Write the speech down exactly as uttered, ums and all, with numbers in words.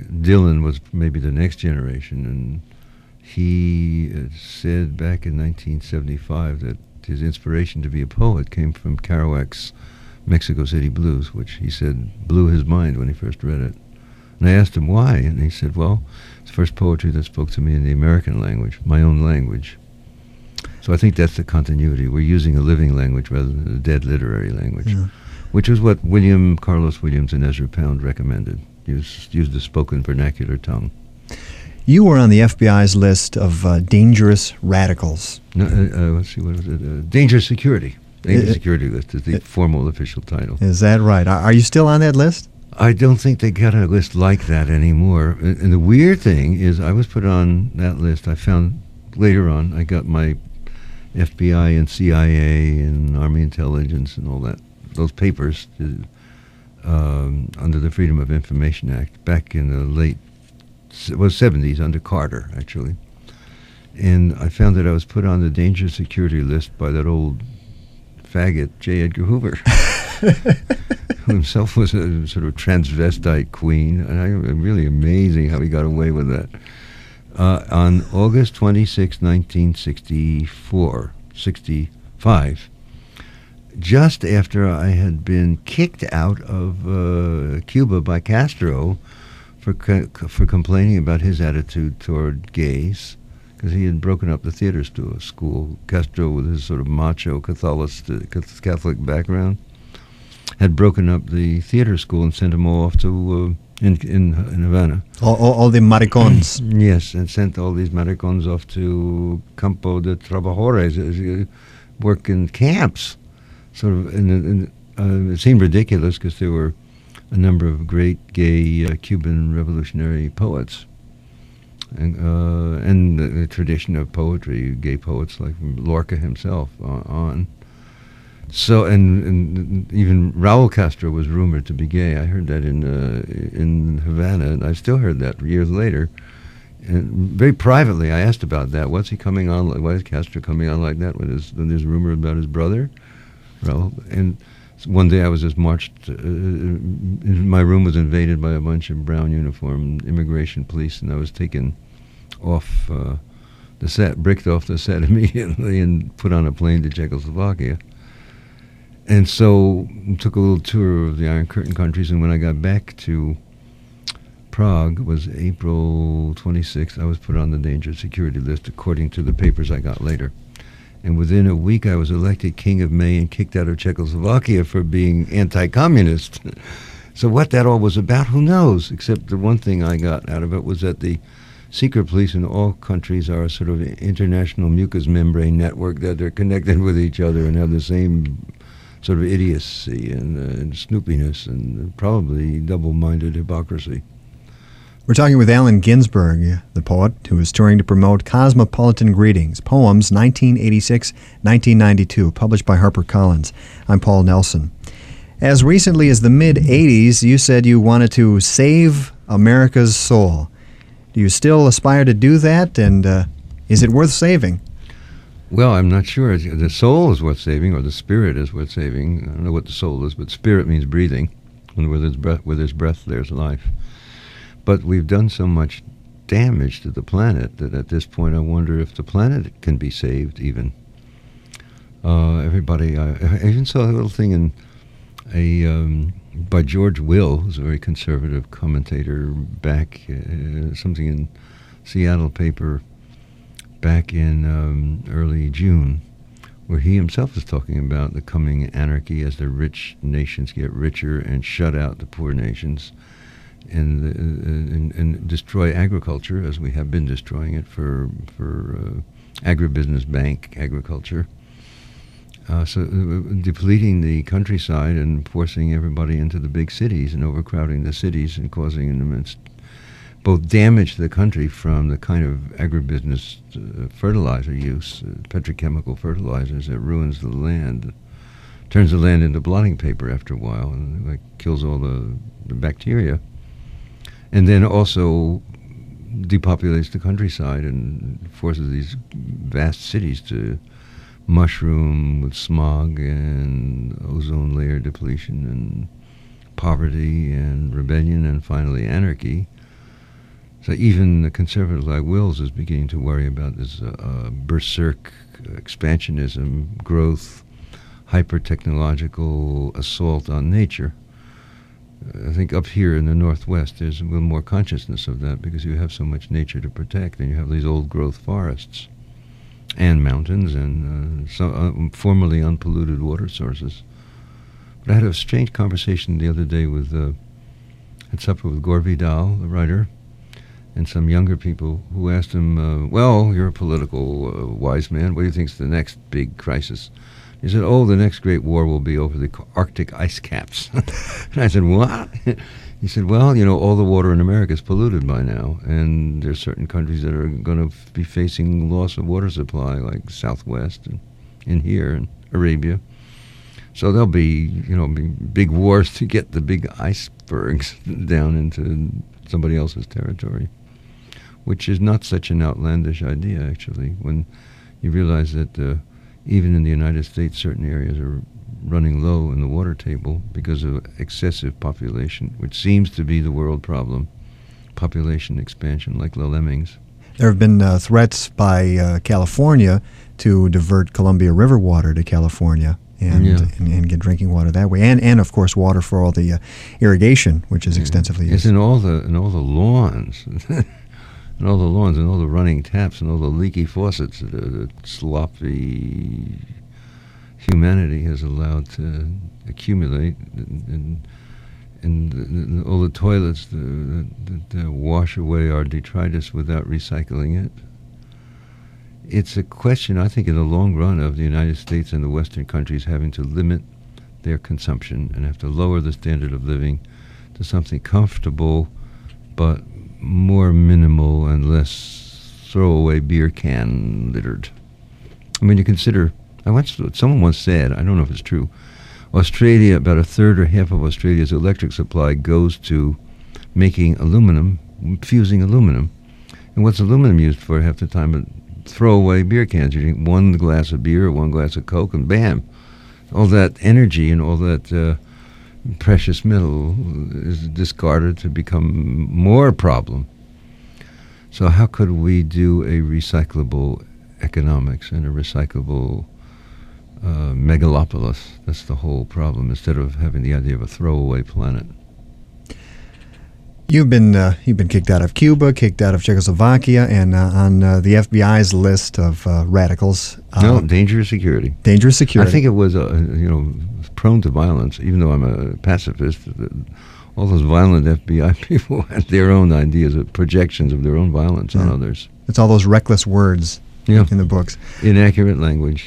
Dylan was maybe the next generation, and he uh, said back in nineteen seventy-five that his inspiration to be a poet came from Kerouac's Mexico City Blues, which he said blew his mind when he first read it. And I asked him why, and he said, well, it's the first poetry that spoke to me in the American language, my own language. So I think that's the continuity. We're using a living language rather than a dead literary language, yeah. Which is what William Carlos Williams and Ezra Pound recommended. Use, use the spoken vernacular tongue. You were on the F B I's list of uh, dangerous radicals. No, uh, uh, let's see, what was it? Uh, dangerous security. Dangerous it, security list is the it, formal official title. Is that right? Are, are you still on that list? I don't think they got a list like that anymore. And, and the weird thing is I was put on that list. I found later on, I got my F B I and C I A and Army Intelligence and all that, those papers to, um, under the Freedom of Information Act back in the late well, seventies under Carter, actually. And I found that I was put on the dangerous security list by that old faggot, J. Edgar Hoover, who himself was a sort of transvestite queen. And I, really amazing how he got away with that. Uh, on August twenty-sixth, nineteen sixty-four, sixty-five, just after I had been kicked out of uh, Cuba by Castro for co- for complaining about his attitude toward gays, because he had broken up the theater stu- school. Castro, with his sort of macho Catholic, Catholic background, had broken up the theater school and sent them all off to uh, in, in in Havana. All, all, all the maricons. Yes, and sent all these maricons off to Campo de Trabajadores, uh, work in camps. Sort of, and, and uh, it seemed ridiculous because there were a number of great gay uh, Cuban revolutionary poets, and uh, and the, the tradition of poetry, gay poets like Lorca himself uh, on. So and, and even Raul Castro was rumored to be gay. I heard that in uh, in Havana, and I still heard that years later. And very privately, I asked about that. What's he coming on? Like, why is Castro coming on like that when, his, when there's rumor about his brother, Raul? And one day I was just marched. Uh, my room was invaded by a bunch of brown uniformed immigration police, and I was taken off uh, the set, bricked off the set immediately, and put on a plane to Czechoslovakia. And so took a little tour of the Iron Curtain countries, and when I got back to Prague, it was April twenty-sixth, I was put on the dangerous security list according to the papers I got later. And within a week I was elected King of May and kicked out of Czechoslovakia for being anti-communist. So what that all was about, who knows? Except the one thing I got out of it was that the secret police in all countries are a sort of international mucous membrane network, that they're connected with each other and have the same sort of idiocy and, uh, and snoopiness and probably double-minded hypocrisy. We're talking with Allen Ginsberg, the poet, who is touring to promote Cosmopolitan Greetings, Poems, nineteen eighty-six to nineteen ninety-two, published by HarperCollins. I'm Paul Nelson. As recently as the mid-eighties, you said you wanted to save America's soul. Do you still aspire to do that, and uh, is it worth saving? Well, I'm not sure. The soul is worth saving, or the spirit is worth saving. I don't know what the soul is, but spirit means breathing. And where there's breath, where there's breath, there's life. But we've done so much damage to the planet that at this point I wonder if the planet can be saved even. Uh, everybody, I, I even saw a little thing in a um, by George Will, who's a very conservative commentator, back, uh, something in Seattle paper back in um, early June, where he himself is talking about the coming anarchy as the rich nations get richer and shut out the poor nations. And, uh, and and destroy agriculture, as we have been destroying it for for uh, agribusiness bank agriculture. Uh, so uh, depleting the countryside and forcing everybody into the big cities and overcrowding the cities and causing an immense both damage to the country from the kind of agribusiness uh, fertilizer use, uh, petrochemical fertilizers that ruins the land, turns the land into blotting paper after a while, and like kills all the, the bacteria. And then also depopulates the countryside and forces these vast cities to mushroom with smog and ozone layer depletion and poverty and rebellion and finally anarchy. So even the conservative like Wills is beginning to worry about this uh, uh, berserk expansionism, growth, hyper-technological assault on nature. I think up here in the Northwest there's a little more consciousness of that because you have so much nature to protect, and you have these old-growth forests and mountains and uh, so, uh, formerly unpolluted water sources. But I had a strange conversation the other day with, uh, at supper with Gore Vidal, the writer, and some younger people who asked him, uh, well, you're a political uh, wise man, what do you think is the next big crisis? He said, oh, the next great war will be over the Arctic ice caps. And I said, what? He said, well, you know, all the water in America is polluted by now, and there's certain countries that are going to f- be facing loss of water supply, like Southwest and in here and Arabia. So there'll be, you know, be big wars to get the big icebergs down into somebody else's territory, which is not such an outlandish idea, actually, when you realize that uh, even in the United States, certain areas are running low in the water table because of excessive population, which seems to be the world problem, population expansion, like the lemmings. There have been uh, threats by uh, California to divert Columbia River water to California and, yeah. and, and get drinking water that way, and, and of course, water for all the uh, irrigation, which is yeah. extensively used. It's in all the, in all the lawns. And all the lawns and all the running taps and all the leaky faucets that the sloppy humanity has allowed to accumulate, and, and, and, and all the toilets that, that, that wash away our detritus without recycling it. It's a question, I think, in the long run of the United States and the Western countries having to limit their consumption and have to lower the standard of living to something comfortable but more minimal and less throwaway beer can littered. I mean, you consider, I once, someone once said, I don't know if it's true, Australia, about a third or half of Australia's electric supply goes to making aluminum, fusing aluminum. And what's aluminum used for half the time? Throwaway beer cans. You drink one glass of beer or one glass of Coke and bam, all that energy and all that uh, precious metal is discarded to become more problem. So how could we do a recyclable economics and a recyclable uh, megalopolis? That's the whole problem, instead of having the idea of a throwaway planet. You've been uh, you've been kicked out of Cuba, kicked out of Czechoslovakia, and uh, on uh, the F B I's list of uh, radicals. Uh, no, dangerous security. Dangerous security. I think it was, uh, you know, prone to violence, even though I'm a pacifist. All those violent F B I people had their own ideas, of projections of their own violence yeah. on others. It's all those reckless words yeah. in the books. Inaccurate language.